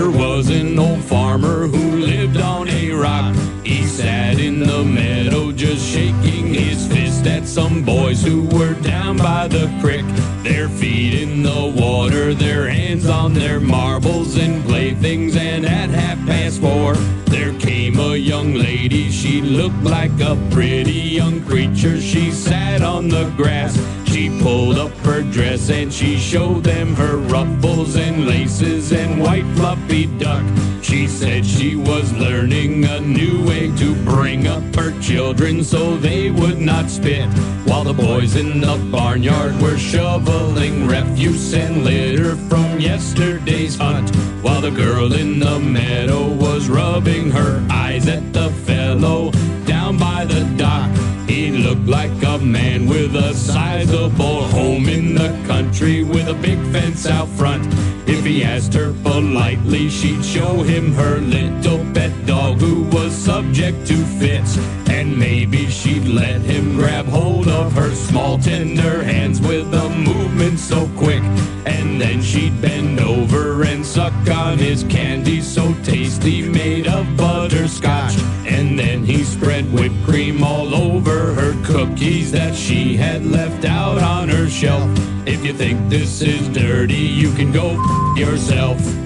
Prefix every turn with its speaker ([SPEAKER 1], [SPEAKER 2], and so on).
[SPEAKER 1] There was an old farmer who lived on a rock. He sat in the meadow just shaking his fist at some boys who were down by the creek. Their feet in the water, their hands on their marbles and playthings, and at 4:30 there came a young lady. She looked like a pretty young creature. She sat on the grass. She pulled up her dress and she showed them her ruffles and laces and white fluffy duck. She said she was learning a new way to bring up her children so they would not spit, while the boys in the barnyard were shoveling refuse and litter from yesterday's hunt, while the girl in the meadow was rubbing her eyes at the fellow down by the dock. He looked like a man with a sizable home in the country with a big fence out front. If he asked her politely, she'd show him her little pet dog who was subject to fits, and maybe she'd let him grab hold of her small tender hands with a movement so quick, and then she'd bend over and suck on his candy so tasty made of butterscotch, and then he spread whipped cream all over her cookies that she had left out on her shelf. If you think this is dirty, you can go yourself.